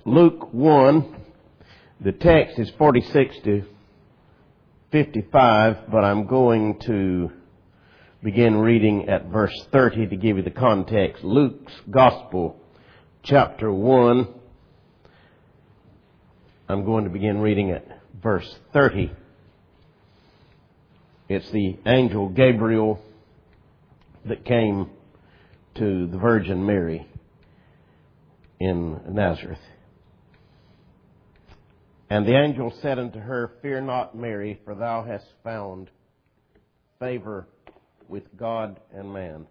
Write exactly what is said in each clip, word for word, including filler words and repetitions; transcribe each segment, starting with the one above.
Luke one, the text is forty-six to fifty-five, but I'm going to begin reading at verse thirty to give you the context. Luke's Gospel, chapter one. I'm going to begin reading at verse thirty. It's the angel Gabriel that came to the Virgin Mary in Nazareth. And the angel said unto her, Fear not, Mary, for thou hast found favor with God and man.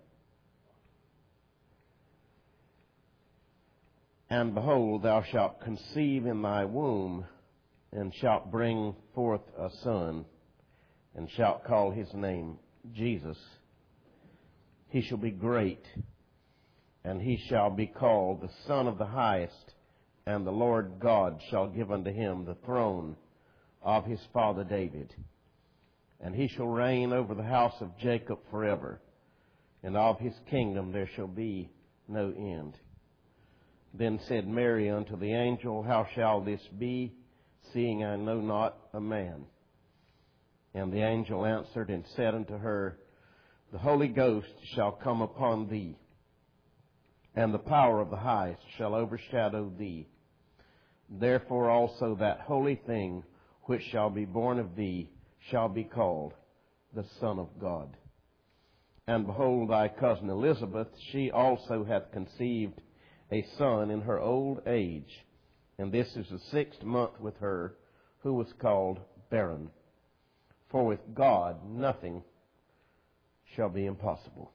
And behold, thou shalt conceive in thy womb, and shalt bring forth a son, and shalt call his name Jesus. He shall be great, and he shall be called the Son of the Highest. And the Lord God shall give unto him the throne of his father David. And he shall reign over the house of Jacob forever. And of his kingdom there shall be no end. Then said Mary unto the angel, How shall this be, seeing I know not a man? And the angel answered and said unto her, The Holy Ghost shall come upon thee, and the power of the Highest shall overshadow thee. Therefore also that holy thing which shall be born of thee shall be called the Son of God. And behold, thy cousin Elizabeth, she also hath conceived a son in her old age, and this is the sixth month with her, who was called barren. For with God nothing shall be impossible.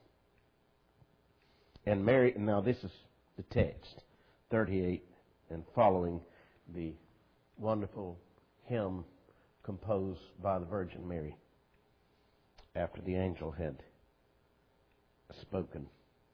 And Mary, now this is the text, thirty-eight and following, the wonderful hymn composed by the Virgin Mary after the angel had spoken.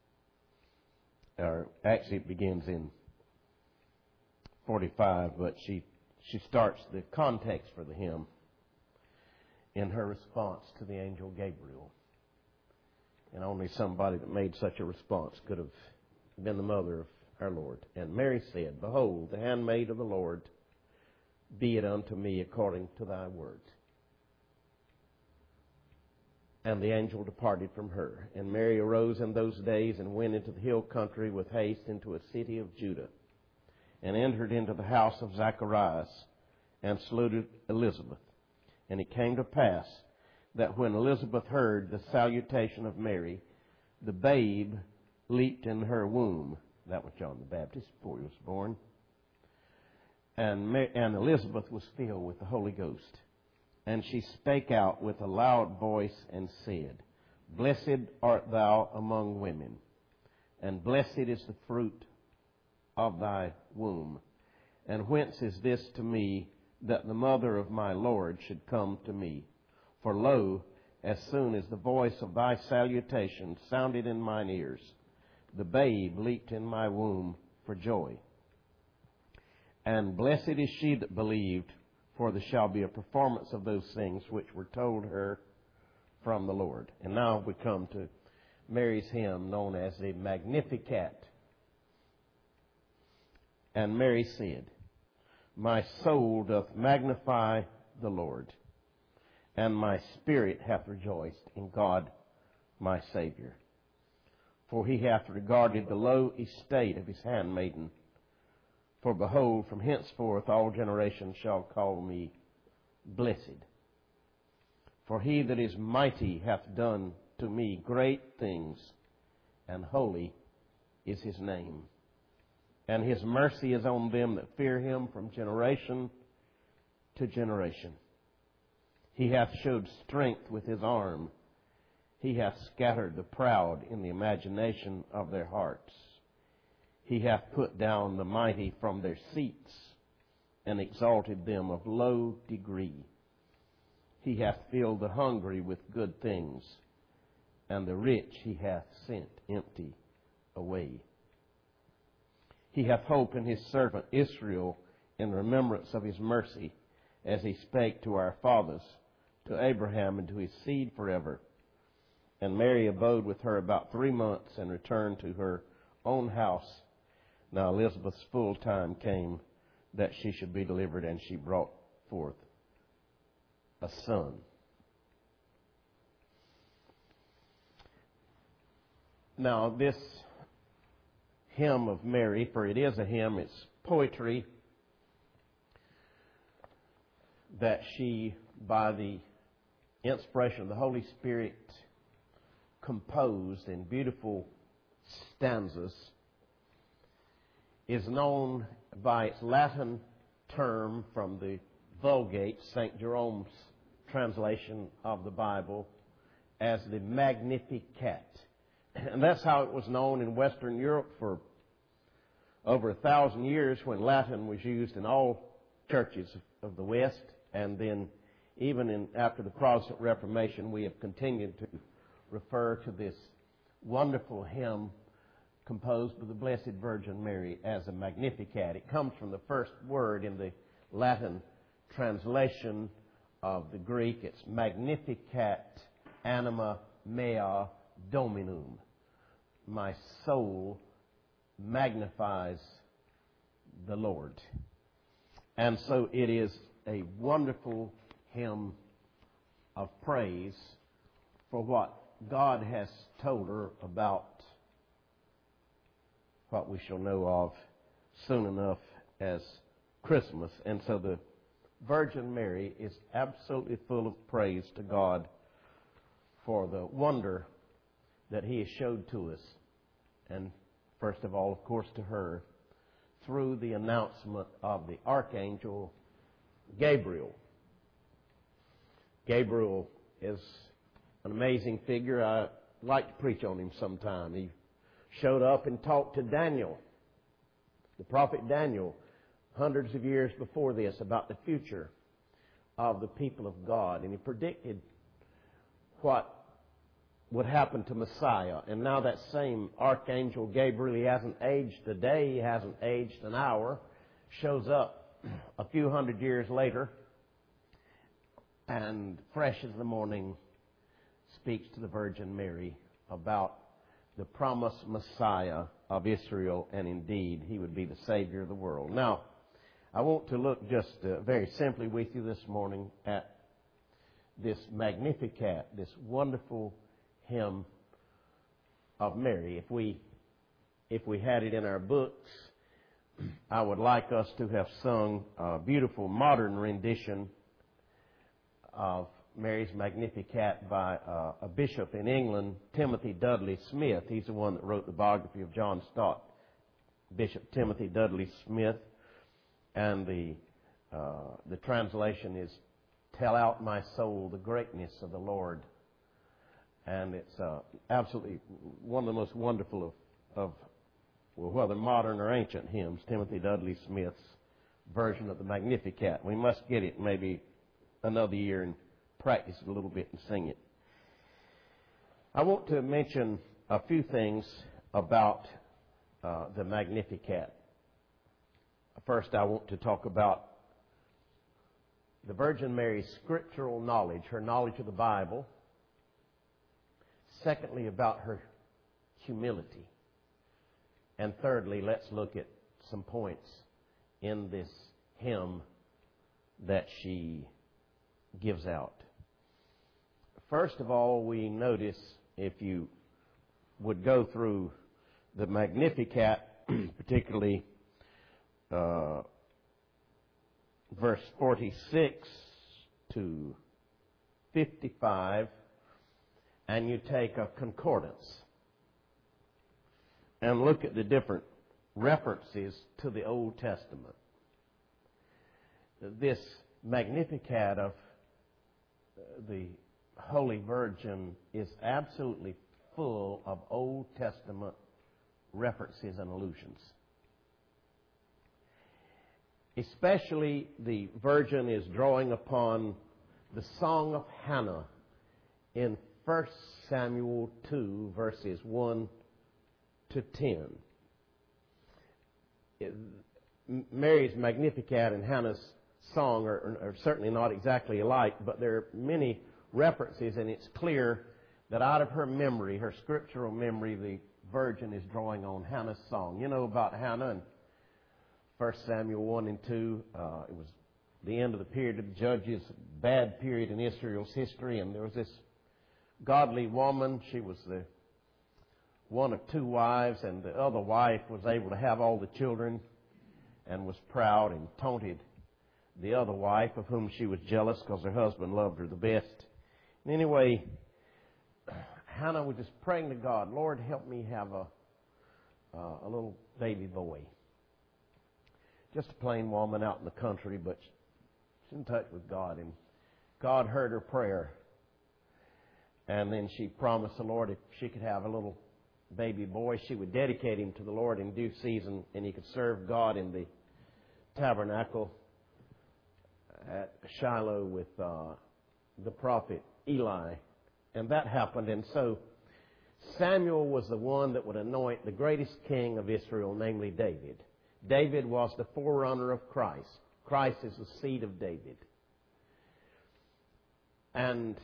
Or actually it begins in forty-five, but she, she starts the context for the hymn in her response to the angel Gabriel. And only somebody that made such a response could have been the mother of our Lord. And Mary said, Behold, the handmaid of the Lord, be it unto me according to thy word. And the angel departed from her. And Mary arose in those days and went into the hill country with haste into a city of Judah, and entered into the house of Zacharias, and saluted Elizabeth. And it came to pass that when Elizabeth heard the salutation of Mary, the babe leaped in her womb. That was John the Baptist before he was born. And, Mary, and Elizabeth was filled with the Holy Ghost. And she spake out with a loud voice and said, Blessed art thou among women, and blessed is the fruit of thy womb. And whence is this to me, that the mother of my Lord should come to me? For lo, as soon as the voice of thy salutation sounded in mine ears, the babe leaped in my womb for joy. And blessed is she that believed, for there shall be a performance of those things which were told her from the Lord. And now we come to Mary's hymn known as the Magnificat. And Mary said, My soul doth magnify the Lord, and my spirit hath rejoiced in God my Savior. For he hath regarded the low estate of his handmaiden. For behold, from henceforth all generations shall call me blessed. For he that is mighty hath done to me great things, and holy is his name. And his mercy is on them that fear him from generation to generation. He hath showed strength with his arm. He hath scattered the proud in the imagination of their hearts. He hath put down the mighty from their seats, and exalted them of low degree. He hath filled the hungry with good things, and the rich he hath sent empty away. He hath hope in his servant Israel, in remembrance of his mercy, as he spake to our fathers, to Abraham, and to his seed forever. And Mary abode with her about three months, and returned to her own house. Now Elizabeth's full time came that she should be delivered, and she brought forth a son. Now, this hymn of Mary, for it is a hymn, it's poetry that she, by the inspiration of the Holy Spirit, composed in beautiful stanzas, is known by its Latin term from the Vulgate, Saint Jerome's translation of the Bible, as the Magnificat. And that's how it was known in Western Europe for over a thousand years, when Latin was used in all churches of the West. And then even in, after the Protestant Reformation, we have continued to refer to this wonderful hymn composed by the Blessed Virgin Mary as a Magnificat. It comes from the first word in the Latin translation of the Greek. It's Magnificat anima mea Dominum. My soul magnifies the Lord. And so it is a wonderful hymn of praise for what God has told her about what we shall know of soon enough as Christmas. And so the Virgin Mary is absolutely full of praise to God for the wonder that He has showed to us. And first of all, of course, to her through the announcement of the Archangel Gabriel. Gabriel is an amazing figure. I'd like to preach on him sometime. He showed up and talked to Daniel, the prophet Daniel, hundreds of years before this, about the future of the people of God. And he predicted what would happen to Messiah. And now that same Archangel Gabriel, he hasn't aged a day, he hasn't aged an hour, shows up a few hundred years later, and fresh as the morning speaks to the Virgin Mary about the promised Messiah of Israel, and indeed He would be the Savior of the world. Now, I want to look just uh, very simply with you this morning at this Magnificat, this wonderful hymn of Mary. If we, if we had it in our books, I would like us to have sung a beautiful modern rendition of Mary's Magnificat by uh, a bishop in England, Timothy Dudley Smith. He's the one that wrote the biography of John Stott, Bishop Timothy Dudley Smith. And the uh, the translation is, "Tell out, my soul, the greatness of the Lord." And it's uh, absolutely one of the most wonderful of, of, well, whether modern or ancient hymns, Timothy Dudley Smith's version of the Magnificat. We must get it maybe another year and practice it a little bit and sing it. I want to mention a few things about uh, the Magnificat. First, I want to talk about the Virgin Mary's scriptural knowledge, her knowledge of the Bible. Secondly, about her humility. And thirdly, let's look at some points in this hymn that she gives out. First of all, we notice, if you would go through the Magnificat, particularly uh, verse forty-six to fifty-five, and you take a concordance and look at the different references to the Old Testament. This Magnificat of the Holy Virgin is absolutely full of Old Testament references and allusions. Especially the Virgin is drawing upon the Song of Hannah in First Samuel two, verses one to ten. Mary's Magnificat and Hannah's song are, are certainly not exactly alike, but there are many references, and it's clear that out of her memory, her scriptural memory, the Virgin is drawing on Hannah's song. You know about Hannah, and First Samuel one and two. Uh, it was the end of the period of the judges, bad period in Israel's history, and there was this godly woman. She was the one of two wives, and the other wife was able to have all the children and was proud and taunted the other wife, of whom she was jealous because her husband loved her the best. And anyway, Hannah was just praying to God, Lord, help me have a uh, a little baby boy. Just a plain woman out in the country, but she's in touch with God. And God heard her prayer. And then she promised the Lord if she could have a little baby boy, she would dedicate him to the Lord in due season, and he could serve God in the tabernacle at Shiloh with uh, the prophet Eli. And that happened. And so Samuel was the one that would anoint the greatest king of Israel, namely David. David was the forerunner of Christ. Christ is the seed of David. And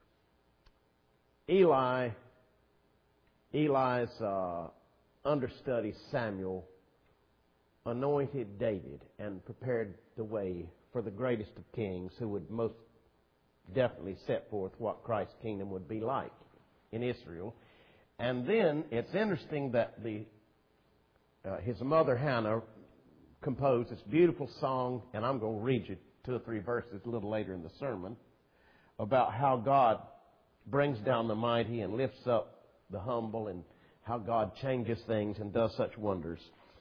Eli, Eli's uh, understudy Samuel anointed David and prepared the way for the greatest of kings who would most definitely set forth what Christ's kingdom would be like in Israel. And then it's interesting that the uh, his mother Hannah composed this beautiful song, and I'm going to read you two or three verses a little later in the sermon, about how God brings down the mighty and lifts up the humble, and how God changes things and does such wonders.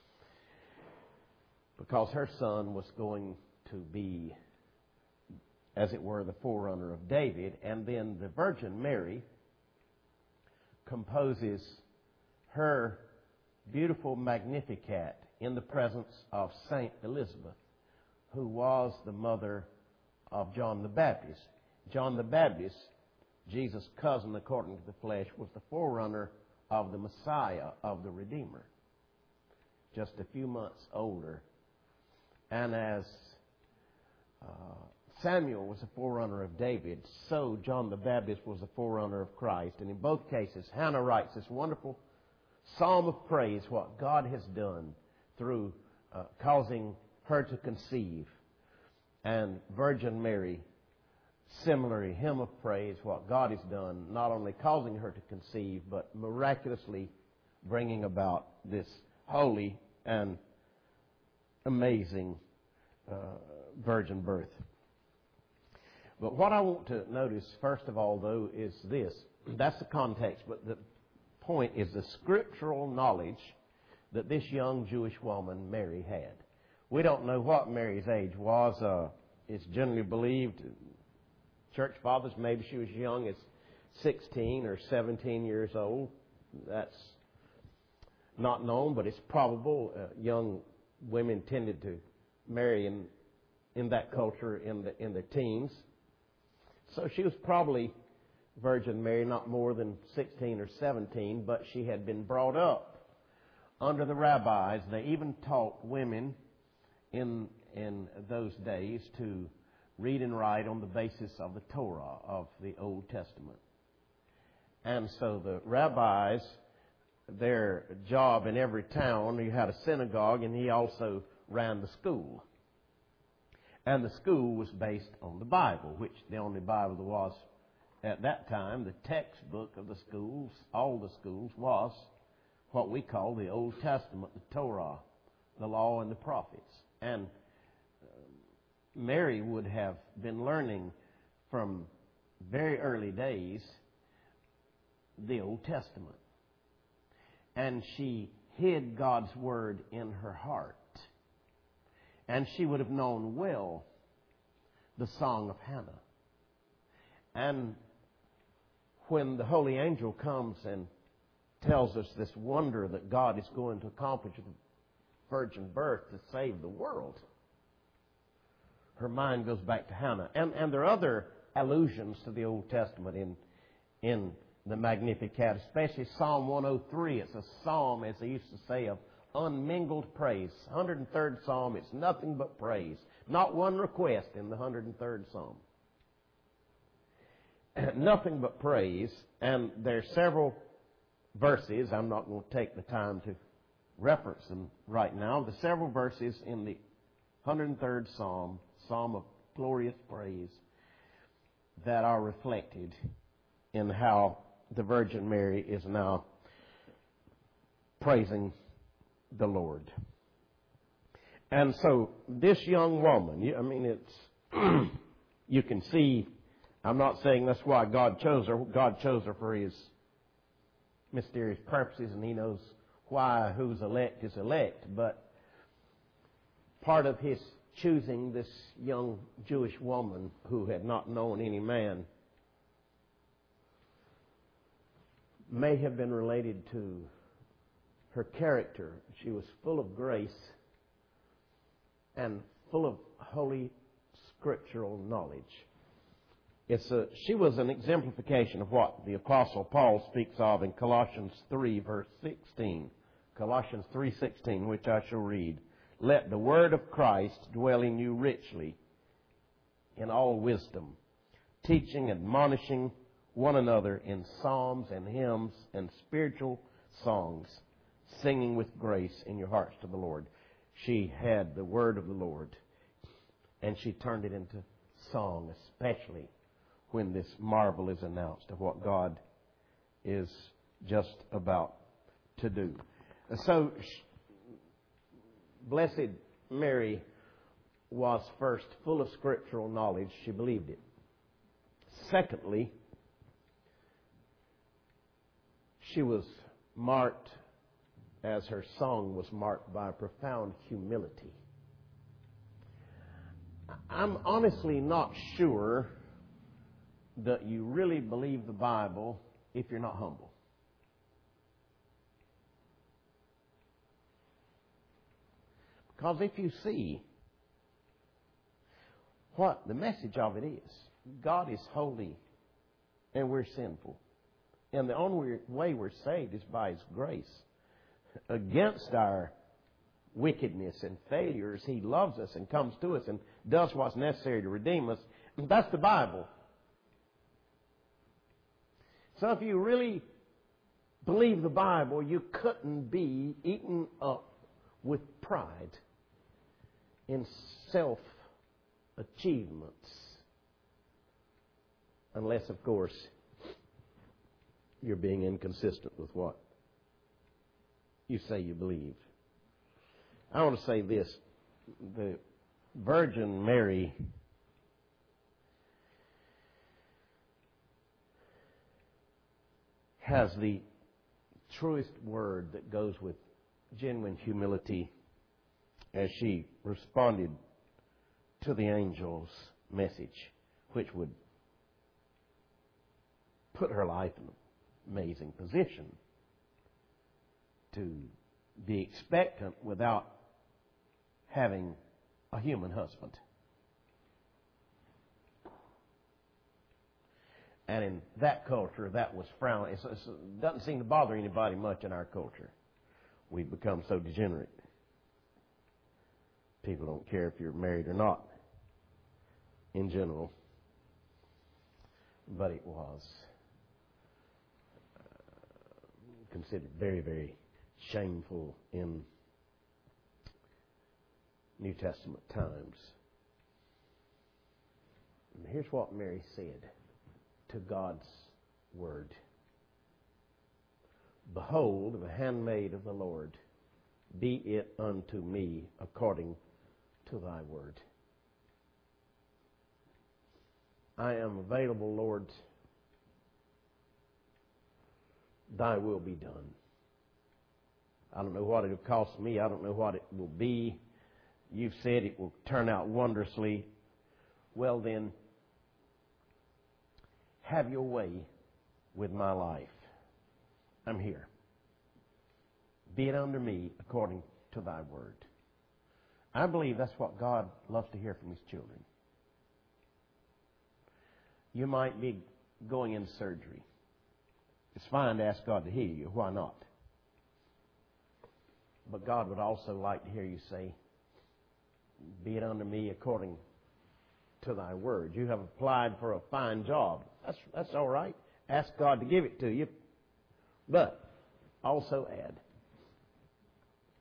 Because her son was going to be, as it were, the forerunner of David. And then the Virgin Mary composes her beautiful Magnificat in the presence of Saint Elizabeth, who was the mother of John the Baptist. John the Baptist, Jesus' cousin according to the flesh, was the forerunner of the Messiah, of the Redeemer, just a few months older. And as uh, Samuel was a forerunner of David, so John the Baptist was a forerunner of Christ. And in both cases, Hannah writes this wonderful psalm of praise, what God has done through uh, causing her to conceive. And Virgin Mary, similarly, hymn of praise, what God has done, not only causing her to conceive, but miraculously bringing about this holy and amazing uh, virgin birth. But what I want to notice, first of all, though, is this. That's the context, but the point is the scriptural knowledge that this young Jewish woman, Mary, had. We don't know what Mary's age was. Uh, it's generally believed, church fathers, maybe she was young as sixteen or seventeen years old. That's not known, but it's probable. Uh, young women tended to marry in in that culture in the in their teens. So she was probably Virgin Mary, not more than sixteen or seventeen, but she had been brought up under the rabbis. They even taught women in in those days to read and write on the basis of the Torah, of the Old Testament. And so the rabbis, their job in every town, you had a synagogue, and he also ran the school. And the school was based on the Bible, which the only Bible there was at that time. The textbook of the schools, all the schools, was what we call the Old Testament, the Torah, the law and the prophets. And Mary would have been learning from very early days the Old Testament. And she hid God's Word in her heart. And she would have known well the Song of Hannah. And when the holy angel comes and tells us this wonder that God is going to accomplish with the virgin birth to save the world, her mind goes back to Hannah. And, and there are other allusions to the Old Testament in, in the Magnificat, especially Psalm one oh three. It's a psalm, as they used to say, of unmingled praise. one hundred third Psalm, it's nothing but praise. Not one request in the one hundred third Psalm. Nothing but praise. And there are several verses. I'm not going to take the time to reference them right now. The several verses in the one hundred third Psalm, Psalm of glorious praise, that are reflected in how the Virgin Mary is now praising the Lord. And so this young woman, I mean, it's, you can see, I'm not saying that's why God chose her. God chose her for His mysterious purposes, and He knows why, who's elect is elect. But part of His choosing this young Jewish woman who had not known any man may have been related to her character. She was full of grace and full of holy scriptural knowledge. It's a, she was an exemplification of what the Apostle Paul speaks of in Colossians three, verse sixteen. Colossians three sixteen, which I shall read. Let the word of Christ dwell in you richly in all wisdom, teaching, admonishing one another in psalms and hymns and spiritual songs, singing with grace in your hearts to the Lord. She had the word of the Lord, and she turned it into song, especially when this marvel is announced of what God is just about to do. So, Blessed Mary was first full of scriptural knowledge. She believed it. Secondly, she was marked, as her song was marked, by profound humility. I'm honestly not sure that you really believe the Bible if you're not humble. Because if you see what the message of it is, God is holy and we're sinful. And the only way we're saved is by His grace. Against our wickedness and failures, He loves us and comes to us and does what's necessary to redeem us. And that's the Bible. So if you really believe the Bible, you couldn't be eaten up with pride in self-achievements. Unless, of course, you're being inconsistent with what you say you believe. I want to say this. The Virgin Mary has the truest word that goes with genuine humility as she responded to the angel's message, which would put her life in an amazing position to be expectant without having a human husband. And in that culture, that was frowned. It doesn't seem to bother anybody much in our culture. We've become so degenerate. People don't care if you're married or not, in general. But it was uh, considered very, very shameful in New Testament times. And here's what Mary said to God's word. Behold, the handmaid of the Lord, be it unto me according to thy word. I am available, Lord. Thy will be done. I don't know what it will cost me. I don't know what it will be. You've said it will turn out wondrously. Well then, have your way with my life. I'm here. Be it unto me according to thy word. I believe that's what God loves to hear from His children. You might be going in surgery. It's fine to ask God to heal you. Why not? But God would also like to hear you say, be it unto me according to thy word. You have applied for a fine job. That's, that's all right. Ask God to give it to you. But also add,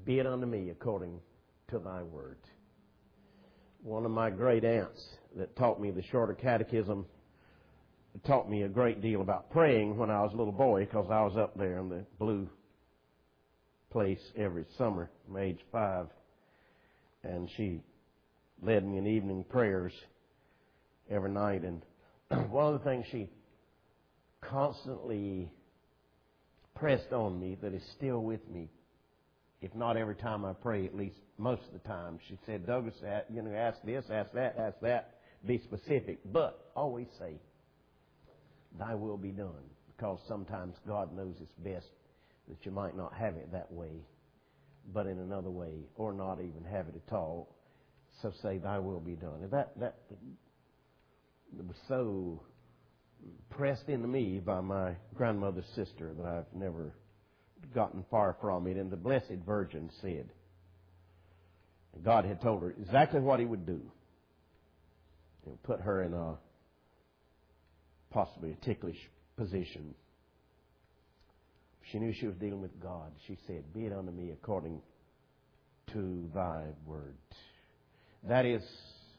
Be it unto me according to thy word. One of my great aunts that taught me the shorter catechism taught me a great deal about praying when I was a little boy, because I was up there in the blue place every summer from age five. And she led me in evening prayers every night. And one of the things she constantly pressed on me that is still with me, if not every time I pray, at least most of the time, she said, Douglas, you know, ask this, ask that, ask that, be specific, but always say, thy will be done. Because sometimes God knows it's best that you might not have it that way, but in another way, or not even have it at all. So say, thy will be done. And that, that was so pressed into me by my grandmother's sister that I've never gotten far from it. And the Blessed Virgin said, God had told her exactly what he would do. And put her in a possibly a ticklish position. She knew she was dealing with God. She said, be it unto me according to thy word. That is,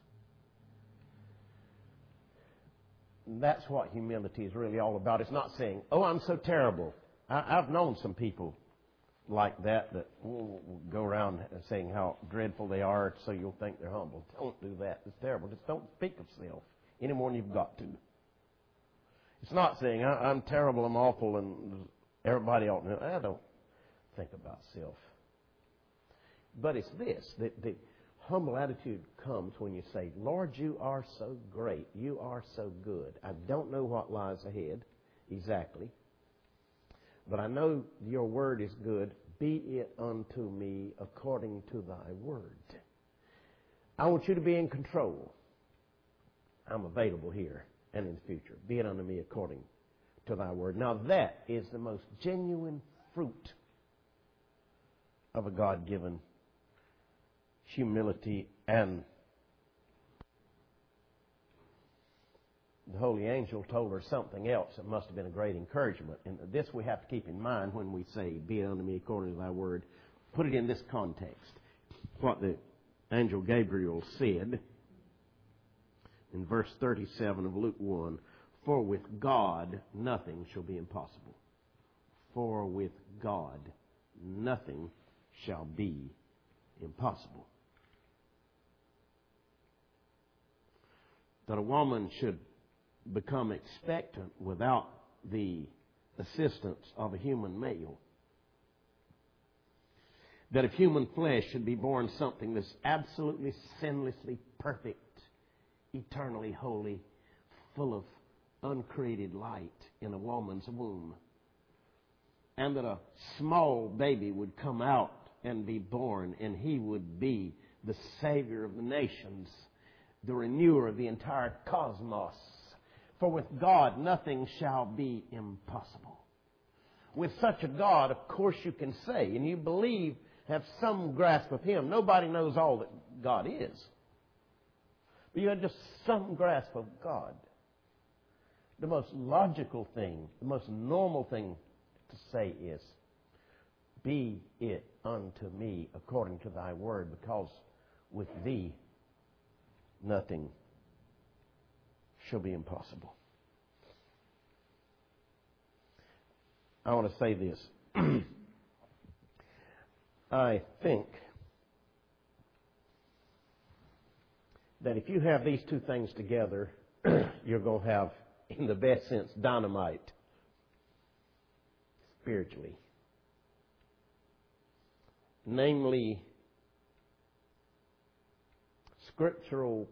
that's what humility is really all about. It's not saying, oh, I'm so terrible. I, I've known some people like that that will go around saying how dreadful they are so you'll think they're humble. Don't do that. It's terrible. Just don't speak of self any more than you've got to. It's not saying, I'm terrible, I'm awful, and everybody ought to know. I don't think about self. But it's this, that the humble attitude comes when you say, Lord, you are so great. You are so good. I don't know what lies ahead exactly, but I know your word is good. Be it unto me according to thy word. I want you to be in control. I'm available here and in the future. Be it unto me according to thy word. Now that is the most genuine fruit of a God-given humility. And the holy angel told her something else that must have been a great encouragement. And this we have to keep in mind when we say, be it unto me according to thy word. Put it in this context. What the angel Gabriel said in verse thirty-seven of Luke one, for with God nothing shall be impossible. For with God nothing shall be impossible. That a woman should become expectant without the assistance of a human male. That if human flesh should be born something that's absolutely sinlessly perfect, eternally holy, full of uncreated light in a woman's womb. And that a small baby would come out and be born, and he would be the Savior of the nations, the renewer of the entire cosmos. For with God nothing shall be impossible. With such a God, of course you can say, and you believe, have some grasp of Him. Nobody knows all that God is. But you have just some grasp of God. The most logical thing, the most normal thing to say is, be it unto me according to thy word, because with thee nothing shall be impossible. I want to say this. I think that if you have these two things together, you're going to have, in the best sense, dynamite spiritually. Namely, scriptural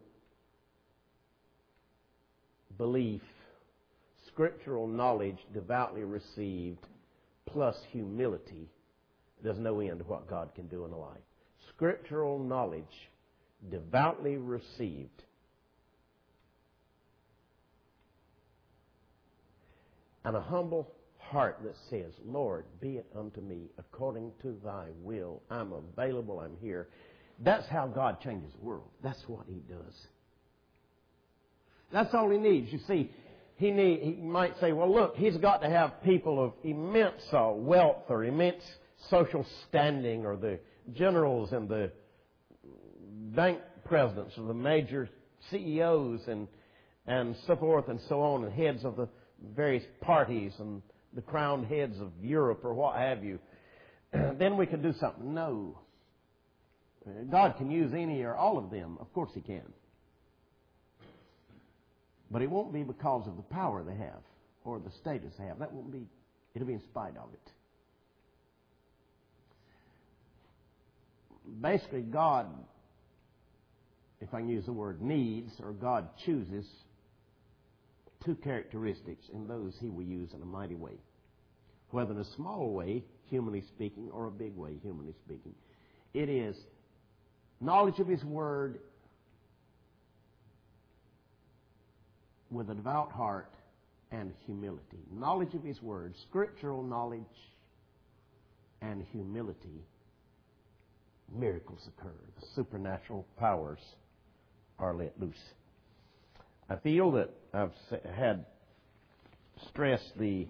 belief, scriptural knowledge devoutly received, plus humility. There's no end to what God can do in a life. Scriptural knowledge devoutly received, and a humble heart that says, Lord, be it unto me according to thy will. I'm available. I'm here. That's how God changes the world. That's what He does. That's all He needs. You see, He need, He might say, well, look, He's got to have people of immense uh, wealth or immense social standing or the, generals and the bank presidents and the major C E Os and and so forth and so on, and heads of the various parties and the crowned heads of Europe or what have you, then we can do something. No. God can use any or all of them. Of course He can. But it won't be because of the power they have or the status they have. That won't be. It'll be in spite of it. Basically, God, if I can use the word needs, or God chooses two characteristics, and those He will use in a mighty way. Whether in a small way, humanly speaking, or a big way, humanly speaking. It is knowledge of His Word with a devout heart and humility. Knowledge of His Word, scriptural knowledge and humility. Miracles occur. The supernatural powers are let loose. I feel that I've had stressed the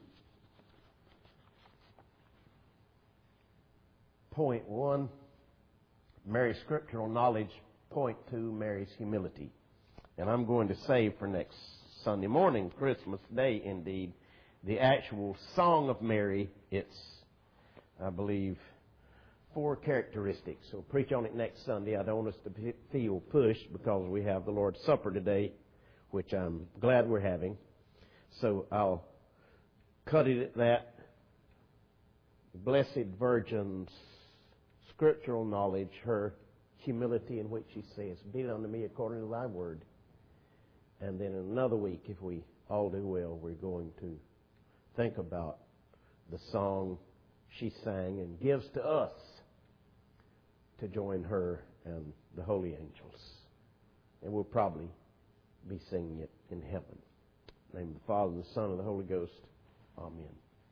point one, Mary's scriptural knowledge. Point two, Mary's humility. And I'm going to save for next Sunday morning, Christmas Day indeed, the actual Song of Mary. It's, I believe, four characteristics. So preach on it next Sunday. I don't want us to feel pushed because we have the Lord's Supper today, which I'm glad we're having. So I'll cut it at that. Blessed Virgin's scriptural knowledge, her humility in which she says, "Be it unto me according to thy word." And then in another week, if we all do well, we're going to think about the song she sang and gives to us to join her and the holy angels. And we'll probably be singing it in heaven. In the name of the Father, and the Son, and the Holy Ghost. Amen.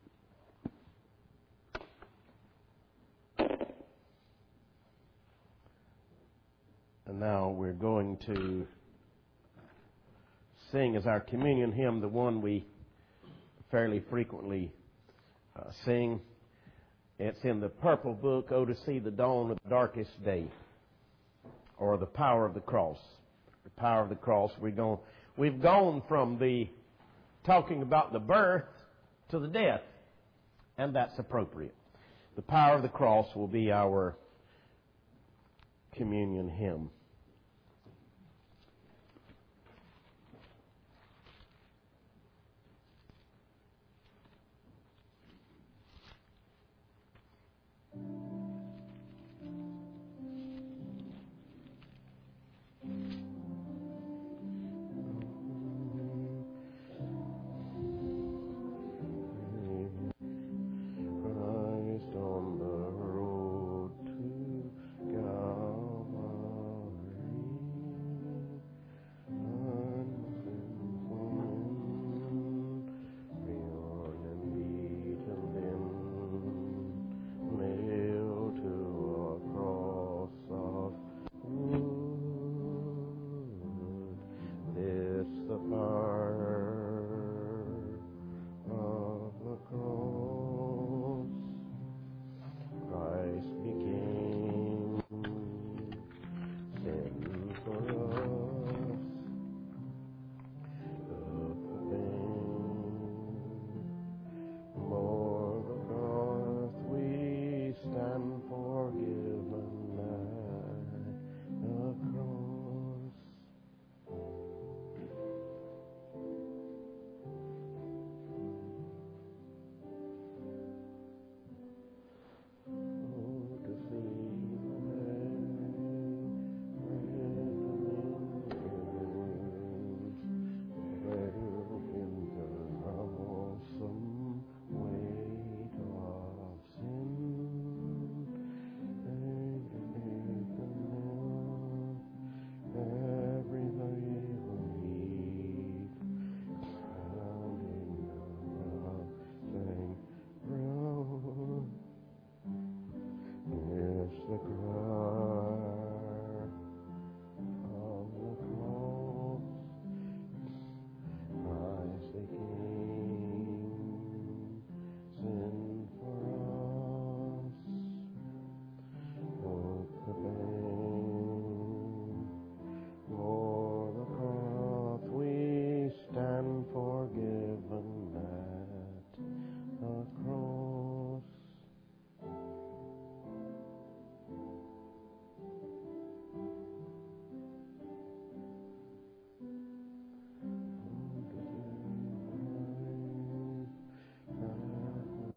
And now we're going to sing as our communion hymn, the one we fairly frequently uh, sing. It's in the purple book, "Oh, to see the dawn of the darkest day," or "The Power of the Cross." The power of the cross. We're going, we've gone from the talking about the birth to the death, and that's appropriate. The power of the cross will be our communion hymn.